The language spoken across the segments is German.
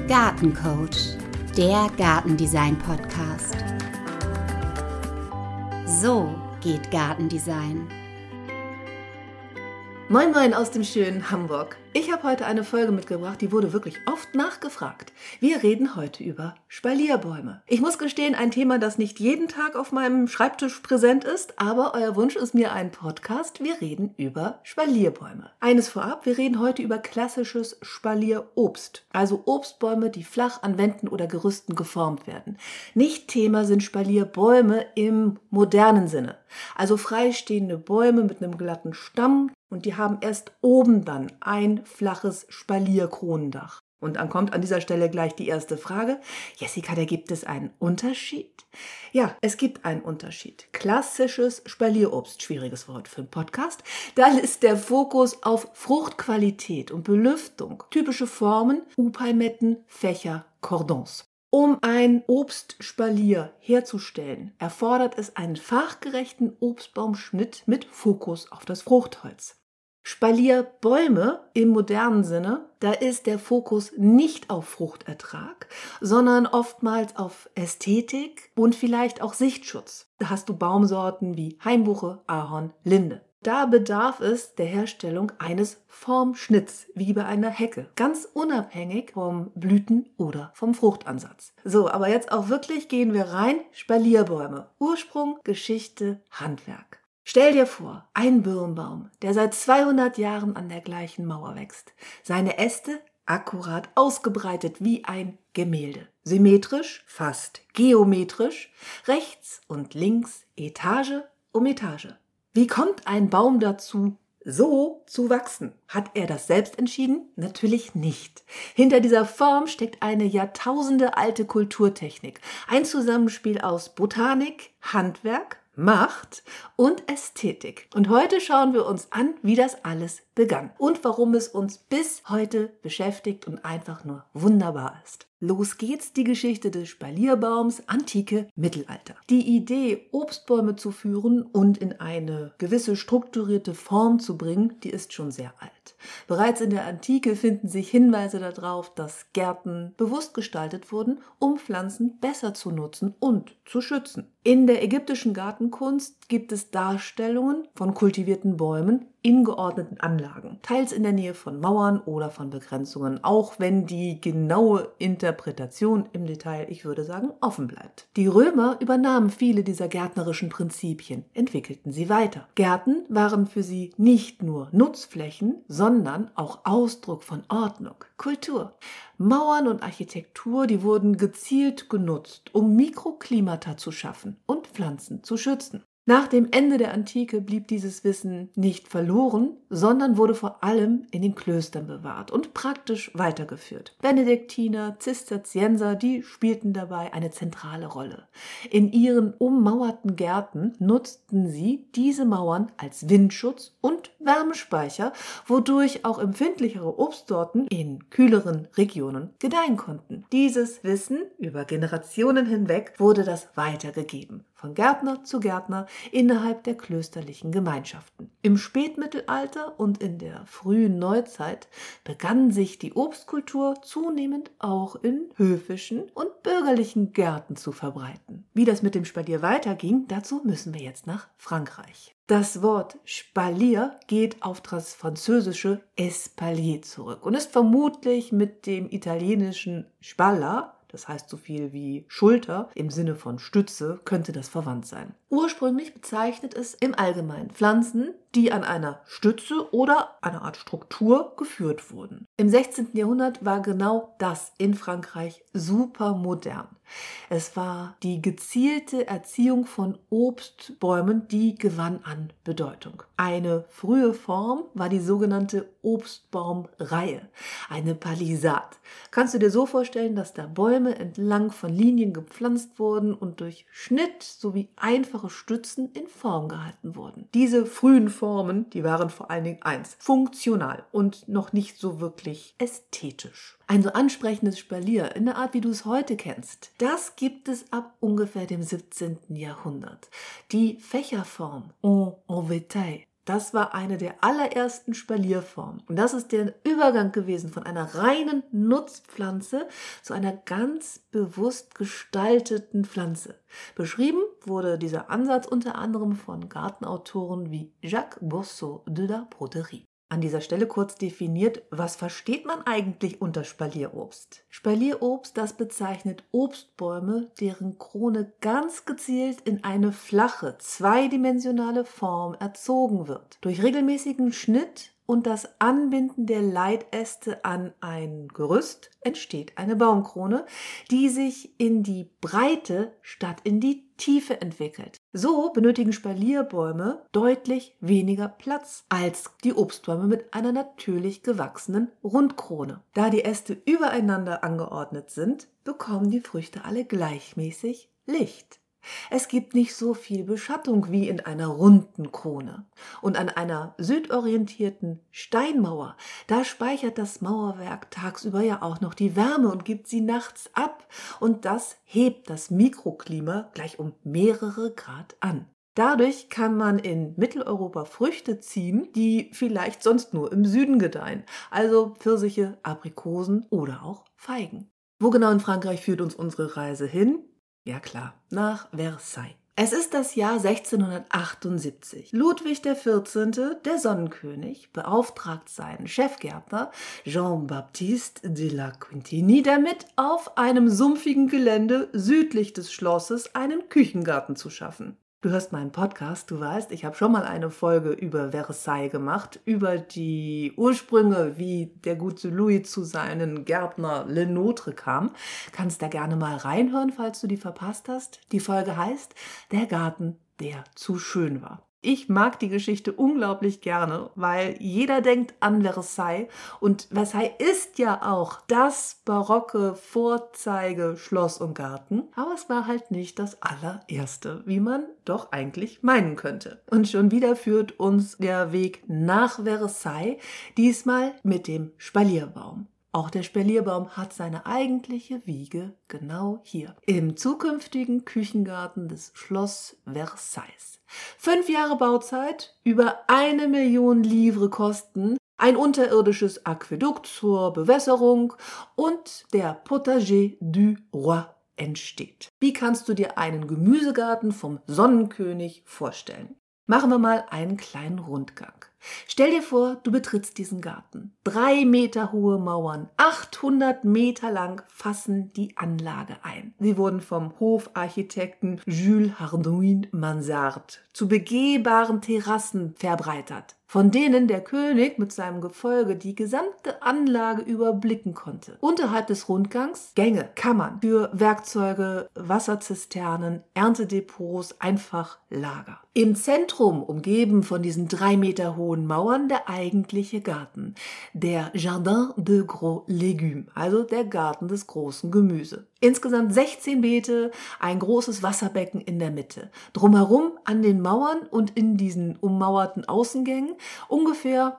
Gartencoach, der Gartendesign-Podcast. So geht Gartendesign. Moin Moin aus dem schönen Hamburg. Ich habe heute eine Folge mitgebracht, die wurde wirklich oft nachgefragt. Wir reden heute über Spalierbäume. Ich muss gestehen, ein Thema, das nicht jeden Tag auf meinem Schreibtisch präsent ist, aber euer Wunsch ist mir ein Podcast. Wir reden über Spalierbäume. Eines vorab, wir reden heute über klassisches Spalierobst, also Obstbäume, die flach an Wänden oder Gerüsten geformt werden. Nicht Thema sind Spalierbäume im modernen Sinne, also freistehende Bäume mit einem glatten Stamm. Und die haben erst oben dann ein flaches Spalierkronendach. Und dann kommt an dieser Stelle gleich die erste Frage. Jessica, da gibt es einen Unterschied? Ja, es gibt einen Unterschied. Klassisches Spalierobst, schwieriges Wort für einen Podcast. Da ist der Fokus auf Fruchtqualität und Belüftung. Typische Formen, U-Palmetten, Fächer, Cordons. Um ein Obstspalier herzustellen, erfordert es einen fachgerechten Obstbaumschnitt mit Fokus auf das Fruchtholz. Spalierbäume im modernen Sinne, da ist der Fokus nicht auf Fruchtertrag, sondern oftmals auf Ästhetik und vielleicht auch Sichtschutz. Da hast du Baumsorten wie Hainbuche, Ahorn, Linde. Da bedarf es der Herstellung eines Formschnitts, wie bei einer Hecke, ganz unabhängig vom Blüten- oder vom Fruchtansatz. So, aber jetzt auch wirklich gehen wir rein. Spalierbäume. Ursprung, Geschichte, Handwerk. Stell dir vor, ein Birnbaum, der seit 200 Jahren an der gleichen Mauer wächst. Seine Äste akkurat ausgebreitet wie ein Gemälde. Symmetrisch, fast geometrisch, rechts und links Etage um Etage. Wie kommt ein Baum dazu, so zu wachsen? Hat er das selbst entschieden? Natürlich nicht. Hinter dieser Form steckt eine jahrtausendealte Kulturtechnik. Ein Zusammenspiel aus Botanik, Handwerk, Macht und Ästhetik. Und heute schauen wir uns an, wie das alles begann und warum es uns bis heute beschäftigt und einfach nur wunderbar ist. Los geht's, die Geschichte des Spalierbaums, Antike, Mittelalter. Die Idee, Obstbäume zu führen und in eine gewisse strukturierte Form zu bringen, die ist schon sehr alt. Bereits in der Antike finden sich Hinweise darauf, dass Gärten bewusst gestaltet wurden, um Pflanzen besser zu nutzen und zu schützen. In der ägyptischen Gartenkunst gibt es Darstellungen von kultivierten Bäumen in geordneten Anlagen, teils in der Nähe von Mauern oder von Begrenzungen, auch wenn die genaue Interpretation im Detail, ich würde sagen, offen bleibt. Die Römer übernahmen viele dieser gärtnerischen Prinzipien, entwickelten sie weiter. Gärten waren für sie nicht nur Nutzflächen, sondern auch Ausdruck von Ordnung, Kultur. Mauern und Architektur, die wurden gezielt genutzt, um Mikroklimata zu schaffen und Pflanzen zu schützen. Nach dem Ende der Antike blieb dieses Wissen nicht verloren, sondern wurde vor allem in den Klöstern bewahrt und praktisch weitergeführt. Benediktiner, Zisterzienser, die spielten dabei eine zentrale Rolle. In ihren ummauerten Gärten nutzten sie diese Mauern als Windschutz und Wärmespeicher, wodurch auch empfindlichere Obstsorten in kühleren Regionen gedeihen konnten. Dieses Wissen über Generationen hinweg wurde das weitergegeben. Von Gärtner zu Gärtner innerhalb der klösterlichen Gemeinschaften. Im Spätmittelalter und in der frühen Neuzeit begann sich die Obstkultur zunehmend auch in höfischen und bürgerlichen Gärten zu verbreiten. Wie das mit dem Spalier weiterging, dazu müssen wir jetzt nach Frankreich. Das Wort Spalier geht auf das französische Espalier zurück und ist vermutlich mit dem italienischen Spalla, das heißt so viel wie Schulter, im Sinne von Stütze, könnte das verwandt sein. Ursprünglich bezeichnet es im Allgemeinen Pflanzen, die an einer Stütze oder einer Art Struktur geführt wurden. Im 16. Jahrhundert war genau das in Frankreich super modern. Es war die gezielte Erziehung von Obstbäumen, die gewann an Bedeutung. Eine frühe Form war die sogenannte Obstbaumreihe, eine Palisade. Kannst du dir so vorstellen, dass da Bäume entlang von Linien gepflanzt wurden und durch Schnitt sowie einfache Stützen in Form gehalten wurden. Diese frühen Formen, die waren vor allen Dingen funktional und noch nicht so wirklich ästhetisch. Ein so ansprechendes Spalier in der Art, wie du es heute kennst, das gibt es ab ungefähr dem 17. Jahrhundert. Die Fächerform en vetaille, Das war eine der allerersten Spalierformen. Und das ist der Übergang gewesen von einer reinen Nutzpflanze zu einer ganz bewusst gestalteten Pflanze. Beschrieben wurde dieser Ansatz unter anderem von Gartenautoren wie Jacques Boursault de la Broderie. An dieser Stelle kurz definiert, was versteht man eigentlich unter Spalierobst? Spalierobst, das bezeichnet Obstbäume, deren Krone ganz gezielt in eine flache, zweidimensionale Form erzogen wird. Durch regelmäßigen Schnitt und das Anbinden der Leitäste an ein Gerüst entsteht eine Baumkrone, die sich in die Breite statt in die Tiefe entwickelt. So benötigen Spalierbäume deutlich weniger Platz als die Obstbäume mit einer natürlich gewachsenen Rundkrone. Da die Äste übereinander angeordnet sind, bekommen die Früchte alle gleichmäßig Licht. Es gibt nicht so viel Beschattung wie in einer runden Krone. Und an einer südorientierten Steinmauer, da speichert das Mauerwerk tagsüber ja auch noch die Wärme und gibt sie nachts ab. Und das hebt das Mikroklima gleich um mehrere Grad an. Dadurch kann man in Mitteleuropa Früchte ziehen, die vielleicht sonst nur im Süden gedeihen. Also Pfirsiche, Aprikosen oder auch Feigen. Wo genau in Frankreich führt uns unsere Reise hin? Ja klar, nach Versailles. Es ist das Jahr 1678. Ludwig XIV., der Sonnenkönig, beauftragt seinen Chefgärtner Jean-Baptiste de la Quintigny damit, auf einem sumpfigen Gelände südlich des Schlosses einen Küchengarten zu schaffen. Du hörst meinen Podcast, du weißt, ich habe schon mal eine Folge über Versailles gemacht, über die Ursprünge, wie der gute Louis zu seinen Gärtner Le Nôtre kam. Kannst da gerne mal reinhören, falls du die verpasst hast. Die Folge heißt Der Garten, der zu schön war. Ich mag die Geschichte unglaublich gerne, weil jeder denkt an Versailles und Versailles ist ja auch das barocke Vorzeige-Schloss und Garten, aber es war halt nicht das allererste, wie man doch eigentlich meinen könnte. Und schon wieder führt uns der Weg nach Versailles, diesmal mit dem Spalierbaum. Auch der Spalierbaum hat seine eigentliche Wiege genau hier, im zukünftigen Küchengarten des Schloss Versailles. 5 Jahre Bauzeit, über 1 Million Livres Kosten, ein unterirdisches Aquädukt zur Bewässerung und der Potager du Roi entsteht. Wie kannst du dir einen Gemüsegarten vom Sonnenkönig vorstellen? Machen wir mal einen kleinen Rundgang. Stell dir vor, du betrittst diesen Garten. 3 Meter hohe Mauern, 800 Meter lang fassen die Anlage ein. Sie wurden vom Hofarchitekten Jules Hardouin Mansart zu begehbaren Terrassen verbreitert, von denen der König mit seinem Gefolge die gesamte Anlage überblicken konnte. Unterhalb des Rundgangs Gänge, Kammern für Werkzeuge, Wasserzisternen, Erntedepots, einfach Lager. Im Zentrum, umgeben von diesen 3 Meter hohen Mauern, der eigentliche Garten, der Jardin de Gros Légumes, also der Garten des großen Gemüse. Insgesamt 16 Beete, ein großes Wasserbecken in der Mitte. Drumherum an den Mauern und in diesen ummauerten Außengängen ungefähr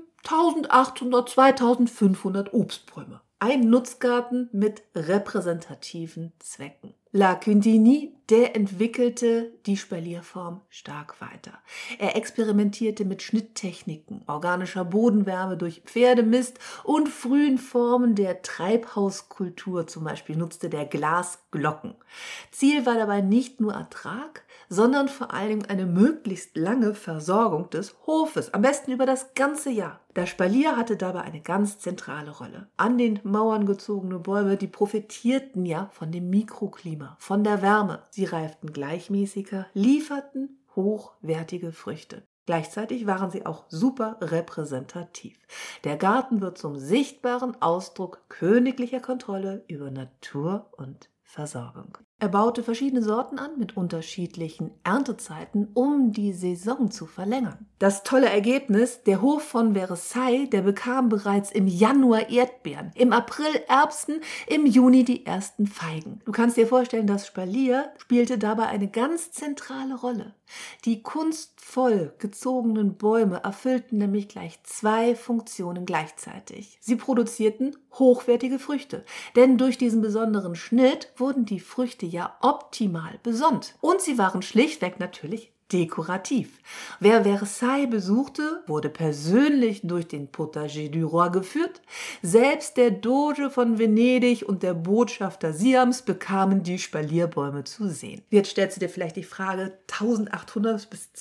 1800, 2500 Obstbäume. Ein Nutzgarten mit repräsentativen Zwecken. La Quintigny, der entwickelte die Spalierform stark weiter. Er experimentierte mit Schnitttechniken, organischer Bodenwärme durch Pferdemist und frühen Formen der Treibhauskultur, zum Beispiel nutzte der Glasglocken. Ziel war dabei nicht nur Ertrag, sondern vor allem eine möglichst lange Versorgung des Hofes, am besten über das ganze Jahr. Der Spalier hatte dabei eine ganz zentrale Rolle. An den Mauern gezogene Bäume, die profitierten ja von dem Mikroklima, von der Wärme. Sie reiften gleichmäßiger, lieferten hochwertige Früchte. Gleichzeitig waren sie auch super repräsentativ. Der Garten wird zum sichtbaren Ausdruck königlicher Kontrolle über Natur und Versorgung. Er baute verschiedene Sorten an mit unterschiedlichen Erntezeiten, um die Saison zu verlängern. Das tolle Ergebnis, der Hof von Versailles, der bekam bereits im Januar Erdbeeren, im April Erbsen, im Juni die ersten Feigen. Du kannst dir vorstellen, das Spalier spielte dabei eine ganz zentrale Rolle. Die kunstvoll gezogenen Bäume erfüllten nämlich gleich 2 Funktionen gleichzeitig. Sie produzierten hochwertige Früchte, denn durch diesen besonderen Schnitt wurden die Früchte ja optimal besonnt. Und sie waren schlichtweg natürlich dekorativ. Wer Versailles besuchte, wurde persönlich durch den Potager du Roi geführt. Selbst der Doge von Venedig und der Botschafter Siams bekamen die Spalierbäume zu sehen. Jetzt stellst du dir vielleicht die Frage, 1800 bis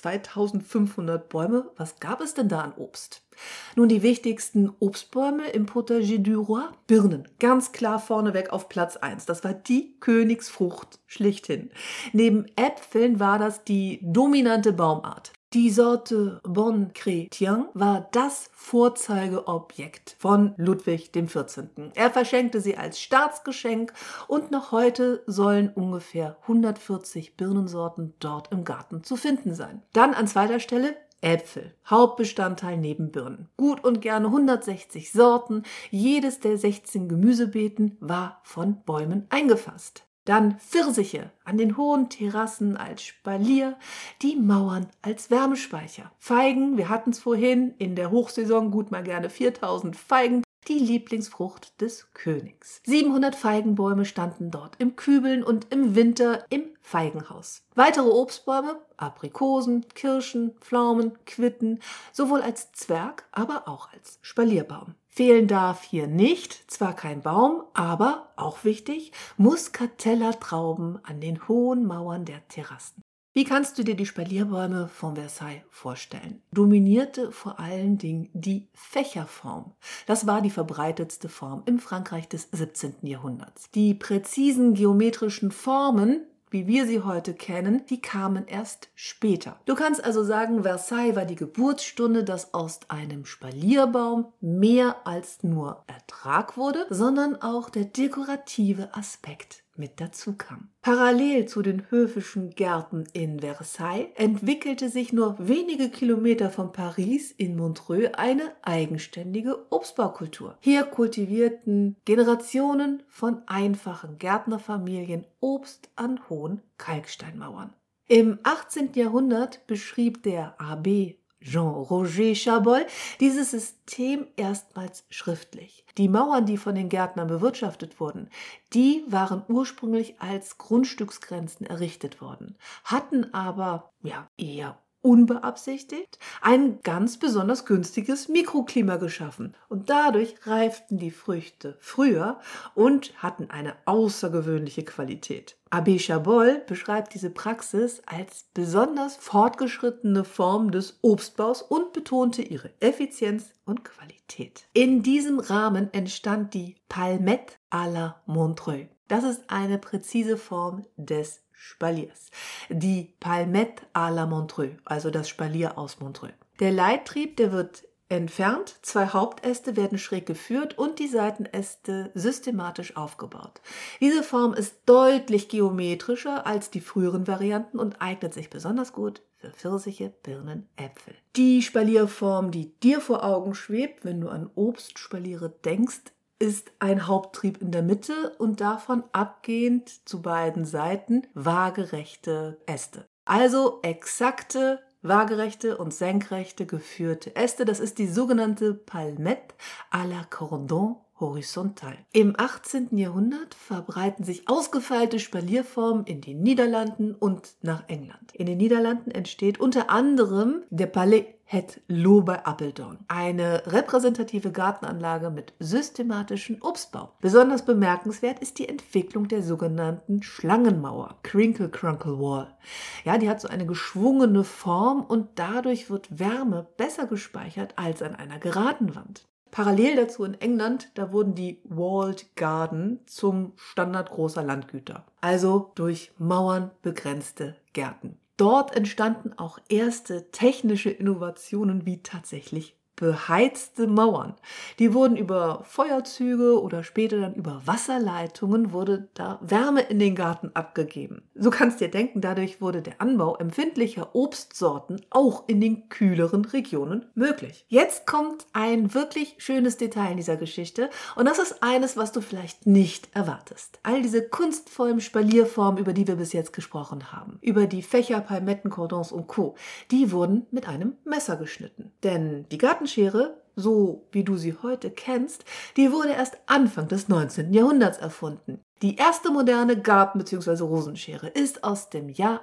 2500 Bäume, was gab es denn da an Obst? Nun, die wichtigsten Obstbäume im Potager du Roi? Birnen, ganz klar vorneweg auf Platz 1. Das war die Königsfrucht schlichthin. Neben Äpfeln war das die dominante Baumart. Die Sorte Bon Chrétien war das Vorzeigeobjekt von Ludwig XIV. Er verschenkte sie als Staatsgeschenk und noch heute sollen ungefähr 140 Birnensorten dort im Garten zu finden sein. Dann an zweiter Stelle Äpfel, Hauptbestandteil neben Birnen. Gut und gerne 160 Sorten, jedes der 16 Gemüsebeeten war von Bäumen eingefasst. Dann Pfirsiche an den hohen Terrassen als Spalier, die Mauern als Wärmespeicher. Feigen, wir hatten es vorhin, in der Hochsaison gut mal gerne 4000 Feigen, die Lieblingsfrucht des Königs. 700 Feigenbäume standen dort im Kübeln und im Winter im Feigenhaus. Weitere Obstbäume, Aprikosen, Kirschen, Pflaumen, Quitten, sowohl als Zwerg, aber auch als Spalierbaum. Fehlen darf hier nicht, zwar kein Baum, aber, auch wichtig, Muscatella-Trauben an den hohen Mauern der Terrassen. Wie kannst du dir die Spalierbäume von Versailles vorstellen? Dominierte vor allen Dingen die Fächerform. Das war die verbreitetste Form im Frankreich des 17. Jahrhunderts. Die präzisen geometrischen Formen, wie wir sie heute kennen, die kamen erst später. Du kannst also sagen, Versailles war die Geburtsstunde, dass aus einem Spalierbaum mehr als nur Ertrag wurde, sondern auch der dekorative Aspekt mit dazu kam. Parallel zu den höfischen Gärten in Versailles entwickelte sich nur wenige Kilometer von Paris in Montreux eine eigenständige Obstbaukultur. Hier kultivierten Generationen von einfachen Gärtnerfamilien Obst an hohen Kalksteinmauern. Im 18. Jahrhundert beschrieb der Abbé Jean-Roger Chaboll dieses System erstmals schriftlich. Die Mauern, die von den Gärtnern bewirtschaftet wurden, die waren ursprünglich als Grundstücksgrenzen errichtet worden, hatten aber eher unbeabsichtigt ein ganz besonders günstiges Mikroklima geschaffen und dadurch reiften die Früchte früher und hatten eine außergewöhnliche Qualität. Abbé Chaboll beschreibt diese Praxis als besonders fortgeschrittene Form des Obstbaus und betonte ihre Effizienz und Qualität. In diesem Rahmen entstand die Palmette à la Montreux. Das ist eine präzise Form des Spaliers. Die Palmette à la Montreux, also das Spalier aus Montreux. Der Leittrieb, der wird entfernt, 2 Hauptäste werden schräg geführt und die Seitenäste systematisch aufgebaut. Diese Form ist deutlich geometrischer als die früheren Varianten und eignet sich besonders gut für Pfirsiche, Birnen, Äpfel. Die Spalierform, die dir vor Augen schwebt, wenn du an Obstspaliere denkst, ist ein Haupttrieb in der Mitte und davon abgehend zu beiden Seiten waagerechte Äste. Also exakte, waagerechte und senkrechte geführte Äste. Das ist die sogenannte Palmette à la Cordon horizontal. Im 18. Jahrhundert verbreiten sich ausgefeilte Spalierformen in den Niederlanden und nach England. In den Niederlanden entsteht unter anderem der Palais Het Loo bei Apeldoorn, eine repräsentative Gartenanlage mit systematischem Obstbau. Besonders bemerkenswert ist die Entwicklung der sogenannten Schlangenmauer, Crinkle Crunkle Wall. Ja, die hat so eine geschwungene Form und dadurch wird Wärme besser gespeichert als an einer geraden Wand. Parallel dazu in England, da wurden die Walled Garden zum Standard großer Landgüter, also durch Mauern begrenzte Gärten. Dort entstanden auch erste technische Innovationen wie tatsächlich beheizte Mauern. Die wurden über Feuerzüge oder später dann über Wasserleitungen wurde da Wärme in den Garten abgegeben. So kannst du dir denken, dadurch wurde der Anbau empfindlicher Obstsorten auch in den kühleren Regionen möglich. Jetzt kommt ein wirklich schönes Detail in dieser Geschichte und das ist eines, was du vielleicht nicht erwartest. All diese kunstvollen Spalierformen, über die wir bis jetzt gesprochen haben, über die Fächer, Palmetten, Cordons und Co., die wurden mit einem Messer geschnitten. Denn die Gartenschere, so wie du sie heute kennst, die wurde erst Anfang des 19. Jahrhunderts erfunden. Die erste moderne Garten- bzw. Rosenschere ist aus dem Jahr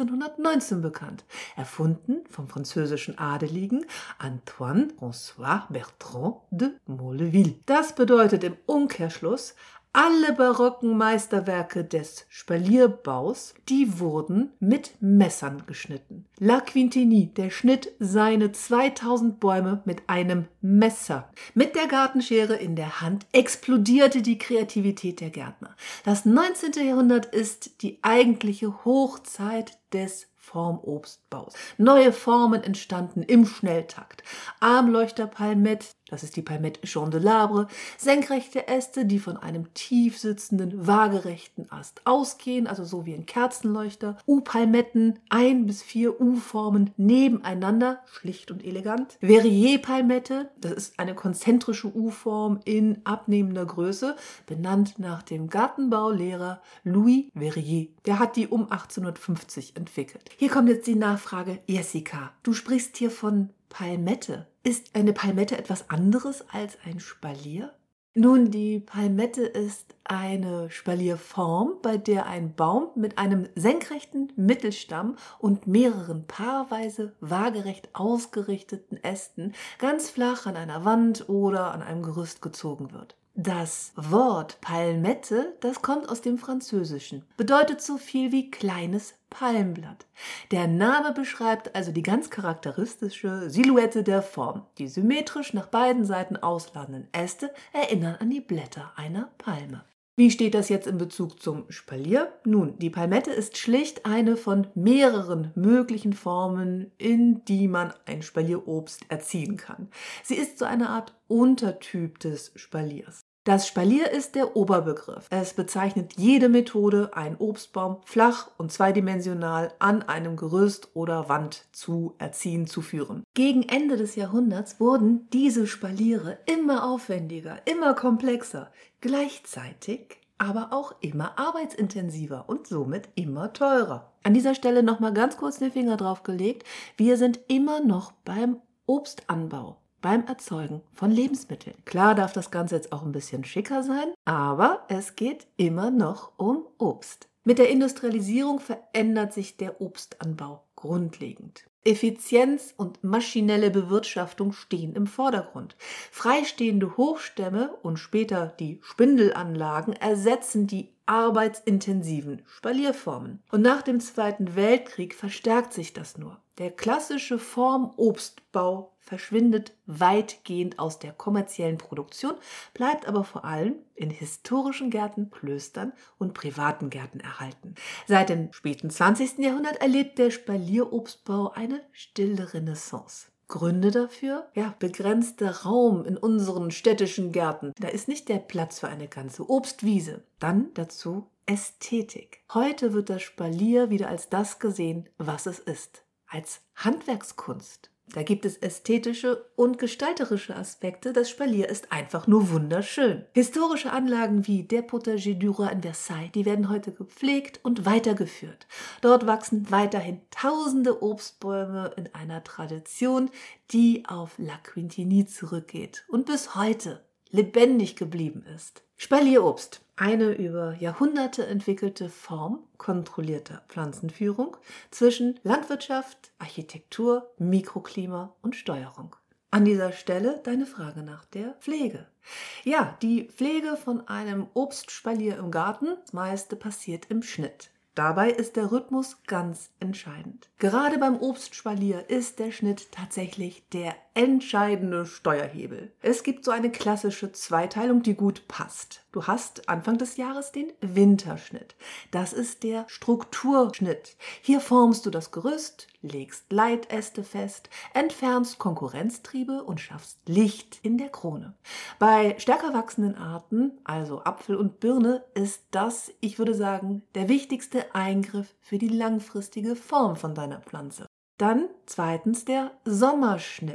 1819 bekannt, erfunden vom französischen Adeligen Antoine François Bertrand de Molleville. Das bedeutet im Umkehrschluss, alle barocken Meisterwerke des Spalierbaus, die wurden mit Messern geschnitten. La Quintinie, der schnitt seine 2000 Bäume mit einem Messer. Mit der Gartenschere in der Hand explodierte die Kreativität der Gärtner. Das 19. Jahrhundert ist die eigentliche Hochzeit des Formobstbaus. Neue Formen entstanden im Schnelltakt. Armleuchter-Palmette, das ist die Palmette Chandelabre, senkrechte Äste, die von einem tief sitzenden, waagerechten Ast ausgehen, also so wie ein Kerzenleuchter. U-Palmetten, 1 bis 4 U-Formen nebeneinander, schlicht und elegant. Verrier-Palmette, das ist eine konzentrische U-Form in abnehmender Größe, benannt nach dem Gartenbaulehrer Louis Verrier. Der hat die um 1850 entwickelt. Hier kommt jetzt die Nachfrage, Jessica, du sprichst hier von Palmette. Ist eine Palmette etwas anderes als ein Spalier? Nun, die Palmette ist eine Spalierform, bei der ein Baum mit einem senkrechten Mittelstamm und mehreren paarweise waagerecht ausgerichteten Ästen ganz flach an einer Wand oder an einem Gerüst gezogen wird. Das Wort Palmette, das kommt aus dem Französischen, bedeutet so viel wie kleines Palmblatt. Der Name beschreibt also die ganz charakteristische Silhouette der Form. Die symmetrisch nach beiden Seiten ausladenden Äste erinnern an die Blätter einer Palme. Wie steht das jetzt in Bezug zum Spalier? Nun, die Palmette ist schlicht eine von mehreren möglichen Formen, in die man ein Spalierobst erziehen kann. Sie ist so eine Art Untertyp des Spaliers. Das Spalier ist der Oberbegriff. Es bezeichnet jede Methode, einen Obstbaum flach und zweidimensional an einem Gerüst oder Wand zu erziehen, zu führen. Gegen Ende des Jahrhunderts wurden diese Spaliere immer aufwendiger, immer komplexer, gleichzeitig aber auch immer arbeitsintensiver und somit immer teurer. An dieser Stelle nochmal ganz kurz den Finger drauf gelegt, wir sind immer noch beim Obstanbau. Beim Erzeugen von Lebensmitteln. Klar darf das Ganze jetzt auch ein bisschen schicker sein, aber es geht immer noch um Obst. Mit der Industrialisierung verändert sich der Obstanbau grundlegend. Effizienz und maschinelle Bewirtschaftung stehen im Vordergrund. Freistehende Hochstämme und später die Spindelanlagen ersetzen die arbeitsintensiven Spalierformen. Und nach dem Zweiten Weltkrieg verstärkt sich das nur. Der klassische Formobstbau verschwindet weitgehend aus der kommerziellen Produktion, bleibt aber vor allem in historischen Gärten, Klöstern und privaten Gärten erhalten. Seit dem späten 20. Jahrhundert erlebt der Spalierobstbau eine stille Renaissance. Gründe dafür? Ja, begrenzter Raum in unseren städtischen Gärten. Da ist nicht der Platz für eine ganze Obstwiese. Dann dazu Ästhetik. Heute wird das Spalier wieder als das gesehen, was es ist. Als Handwerkskunst. Da gibt es ästhetische und gestalterische Aspekte. Das Spalier ist einfach nur wunderschön. Historische Anlagen wie der Potager du Roi in Versailles, die werden heute gepflegt und weitergeführt. Dort wachsen weiterhin tausende Obstbäume in einer Tradition, die auf La Quintinie zurückgeht und bis heute lebendig geblieben ist. Spalierobst, eine über Jahrhunderte entwickelte Form kontrollierter Pflanzenführung zwischen Landwirtschaft, Architektur, Mikroklima und Steuerung. An dieser Stelle deine Frage nach der Pflege. Ja, die Pflege von einem Obstspalier im Garten, das meiste passiert im Schnitt. Dabei ist der Rhythmus ganz entscheidend. Gerade beim Obstspalier ist der Schnitt tatsächlich der entscheidende Steuerhebel. Es gibt so eine klassische Zweiteilung, die gut passt. Du hast Anfang des Jahres den Winterschnitt. Das ist der Strukturschnitt. Hier formst du das Gerüst, legst Leitäste fest, entfernst Konkurrenztriebe und schaffst Licht in der Krone. Bei stärker wachsenden Arten, also Apfel und Birne, ist das, ich würde sagen, der wichtigste Eingriff für die langfristige Form von deiner Pflanze. Dann zweitens der Sommerschnitt.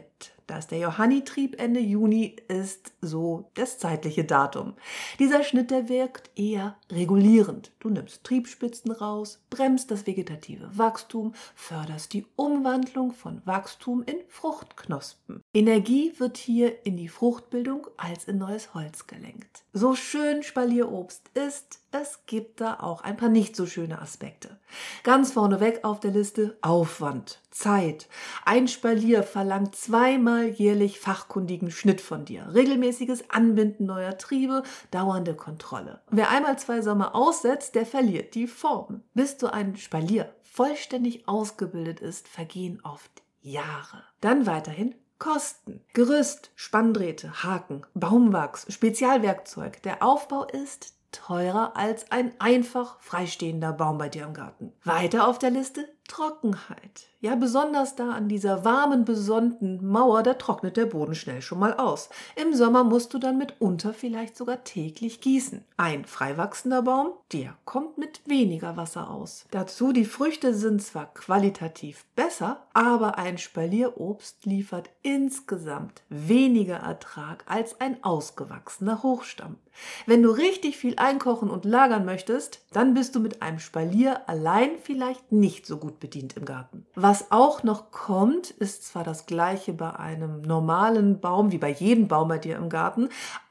Da ist der Johannitrieb Ende Juni, ist so das zeitliche Datum. Dieser Schnitt, der wirkt eher regulierend. Du nimmst Triebspitzen raus, bremst das vegetative Wachstum, förderst die Umwandlung von Wachstum in Fruchtknospen. Energie wird hier in die Fruchtbildung als in neues Holz gelenkt. So schön Spalierobst ist, es gibt da auch ein paar nicht so schöne Aspekte. Ganz vorneweg auf der Liste Aufwand, Zeit. Ein Spalier verlangt 2-mal jährlich fachkundigen Schnitt von dir. Regelmäßiges Anbinden neuer Triebe, dauernde Kontrolle. Wer einmal 2 Sommer aussetzt, der verliert die Form. Bis so ein Spalier vollständig ausgebildet ist, vergehen oft Jahre. Dann weiterhin Kosten. Gerüst, Spanndrähte, Haken, Baumwachs, Spezialwerkzeug. Der Aufbau ist teurer als ein einfach freistehender Baum bei dir im Garten. Weiter auf der Liste Trockenheit. Ja, besonders da an dieser warmen, besonnten Mauer, da trocknet der Boden schnell schon mal aus. Im Sommer musst du dann mitunter vielleicht sogar täglich gießen. Ein freiwachsender Baum, der kommt mit weniger Wasser aus. Dazu, die Früchte sind zwar qualitativ besser, aber ein Spalierobst liefert insgesamt weniger Ertrag als ein ausgewachsener Hochstamm. Wenn du richtig viel einkochen und lagern möchtest, dann bist du mit einem Spalier allein vielleicht nicht so gut bedient im Garten. Was auch noch kommt, ist zwar das gleiche bei einem normalen Baum wie bei jedem Baum bei dir im Garten,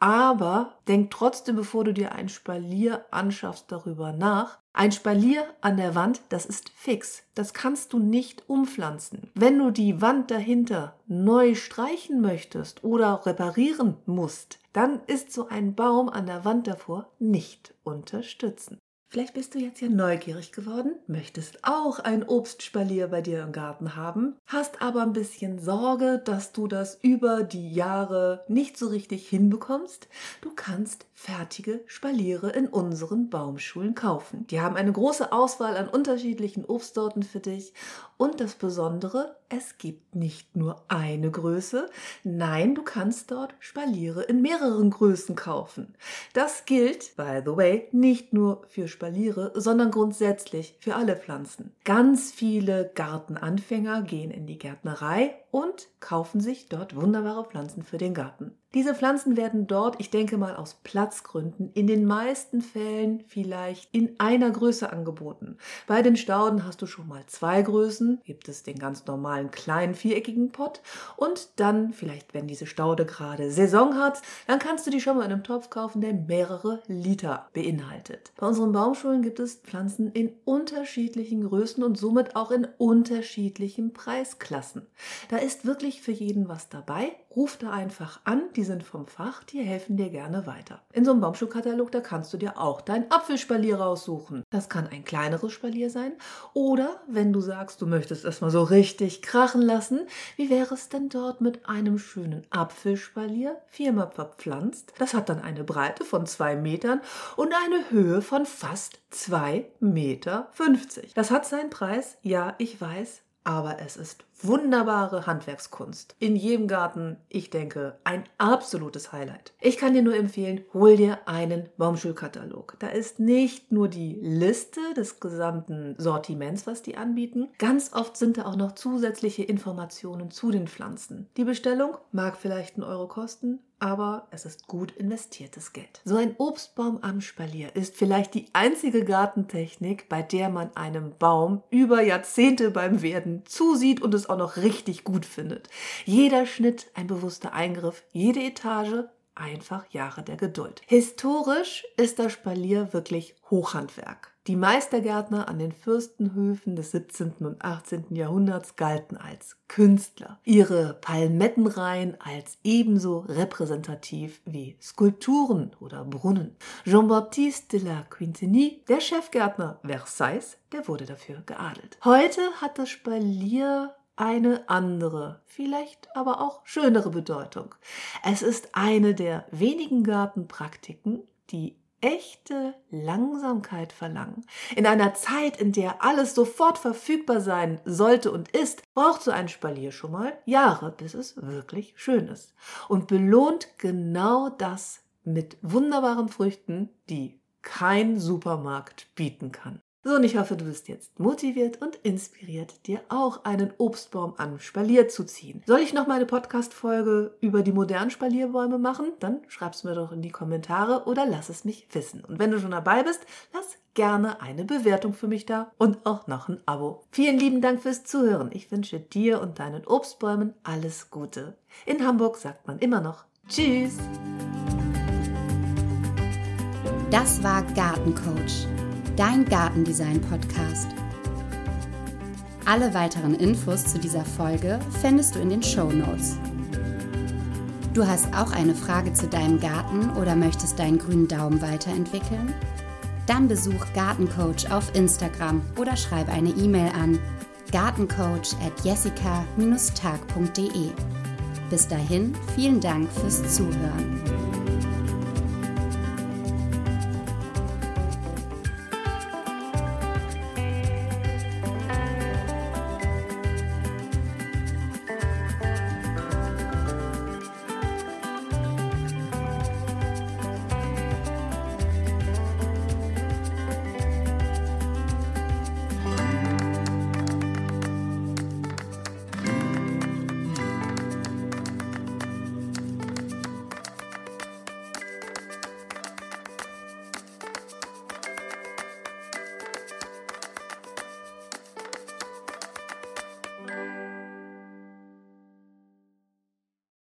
aber denk trotzdem, bevor du dir ein Spalier anschaffst, darüber nach. Ein Spalier an der Wand, das ist fix. Das kannst du nicht umpflanzen. Wenn du die Wand dahinter neu streichen möchtest oder reparieren musst, dann ist so ein Baum an der Wand davor nicht unterstützend. Vielleicht bist du jetzt ja neugierig geworden, möchtest auch ein Obstspalier bei dir im Garten haben, hast aber ein bisschen Sorge, dass du das über die Jahre nicht so richtig hinbekommst. Du kannst fertige Spaliere in unseren Baumschulen kaufen. Die haben eine große Auswahl an unterschiedlichen Obstsorten für dich und das Besondere, es gibt nicht nur eine Größe, nein, du kannst dort Spaliere in mehreren Größen kaufen. Das gilt, by the way, nicht nur für Spaliere, sondern grundsätzlich für alle Pflanzen. Ganz viele Gartenanfänger gehen in die Gärtnerei und kaufen sich dort wunderbare Pflanzen für den Garten. Diese Pflanzen werden dort, ich denke mal aus Platzgründen, in den meisten Fällen vielleicht in einer Größe angeboten. Bei den Stauden hast du schon mal 2 Größen, gibt es den ganz normalen kleinen viereckigen Pott und dann, vielleicht wenn diese Staude gerade Saison hat, dann kannst du die schon mal in einem Topf kaufen, der mehrere Liter beinhaltet. Bei unseren Baumschulen gibt es Pflanzen in unterschiedlichen Größen und somit auch in unterschiedlichen Preisklassen. Da ist wirklich für jeden was dabei. Ruf da einfach an, die sind vom Fach, die helfen dir gerne weiter. In so einem Baumschulkatalog, da kannst du dir auch dein Apfelspalier raussuchen. Das kann ein kleineres Spalier sein oder wenn du sagst, du möchtest es mal so richtig krachen lassen, wie wäre es denn dort mit einem schönen Apfelspalier, 4-mal verpflanzt? Das hat dann eine Breite von 2 Metern und eine Höhe von fast 2,50 Meter. Das hat seinen Preis, ja, ich weiß, aber es ist wunderbare Handwerkskunst. In jedem Garten, ich denke, ein absolutes Highlight. Ich kann dir nur empfehlen, hol dir einen Baumschulkatalog. Da ist nicht nur die Liste des gesamten Sortiments, was die anbieten. Ganz oft sind da auch noch zusätzliche Informationen zu den Pflanzen. Die Bestellung mag vielleicht 1 Euro kosten, aber es ist gut investiertes Geld. So ein Obstbaum am Spalier ist vielleicht die einzige Gartentechnik, bei der man einem Baum über Jahrzehnte beim Werden zusieht und es auch noch richtig gut findet. Jeder Schnitt ein bewusster Eingriff, jede Etage einfach Jahre der Geduld. Historisch ist das Spalier wirklich Hochhandwerk. Die Meistergärtner an den Fürstenhöfen des 17. und 18. Jahrhunderts galten als Künstler. Ihre Palmettenreihen als ebenso repräsentativ wie Skulpturen oder Brunnen. Jean-Baptiste de la Quintigny, der Chefgärtner Versailles, der wurde dafür geadelt. Heute hat das Spalier eine andere, vielleicht aber auch schönere Bedeutung. Es ist eine der wenigen Gartenpraktiken, die echte Langsamkeit verlangen. In einer Zeit, in der alles sofort verfügbar sein sollte und ist, braucht so ein Spalier schon mal Jahre, bis es wirklich schön ist. Und belohnt genau das mit wunderbaren Früchten, die kein Supermarkt bieten kann. So, und ich hoffe, du bist jetzt motiviert und inspiriert, dir auch einen Obstbaum an Spalier zu ziehen. Soll ich noch mal eine Podcast-Folge über die modernen Spalierbäume machen? Dann schreib's mir doch in die Kommentare oder lass es mich wissen. Und wenn du schon dabei bist, lass gerne eine Bewertung für mich da und auch noch ein Abo. Vielen lieben Dank fürs Zuhören. Ich wünsche dir und deinen Obstbäumen alles Gute. In Hamburg sagt man immer noch Tschüss. Das war Gartencoach, dein Gartendesign-Podcast. Alle weiteren Infos zu dieser Folge findest du in den Shownotes. Du hast auch eine Frage zu deinem Garten oder möchtest deinen grünen Daumen weiterentwickeln? Dann besuch Gartencoach auf Instagram oder schreib eine E-Mail an gartencoach@jessica-tag.de. Bis dahin, vielen Dank fürs Zuhören.